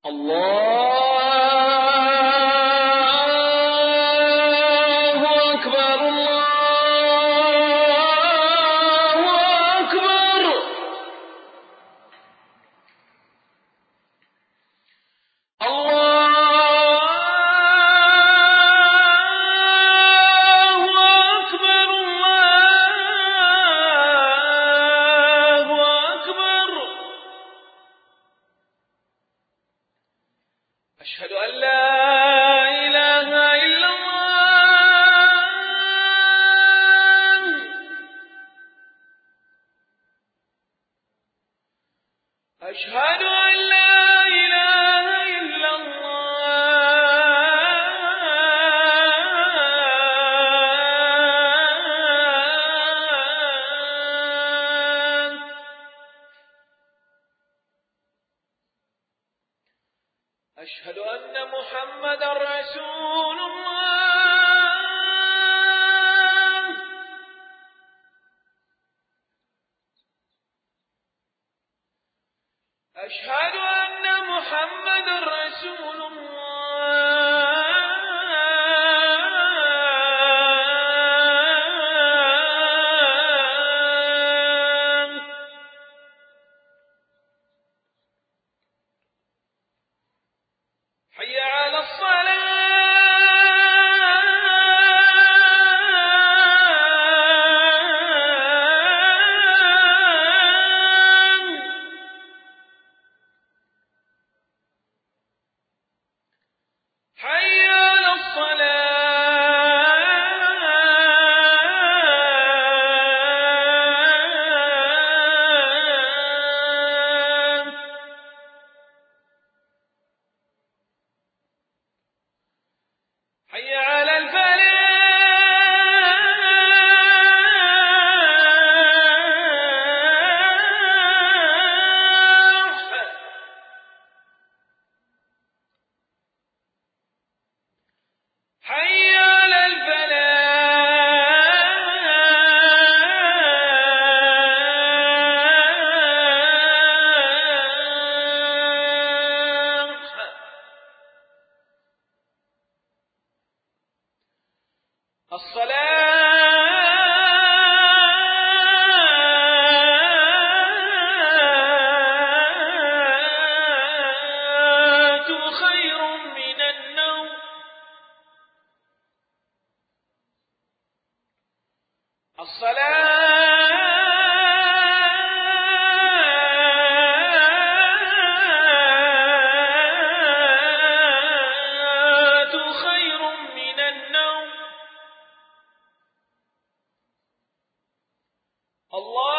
الله أكبر الله أكبر. الله أكبر الله أكبر. أشهد أن لا إله إلا الله. أشهد أن لا إله إلا الله. أشهد أن محمدا رسول الله. أشهد أن محمدا رسول الله. حي على الصلاة. حي على الصلاة. حي على الفلاح. حي على الفلاح. الصلاة خير من النوم. الصلاة خير من النوم. الله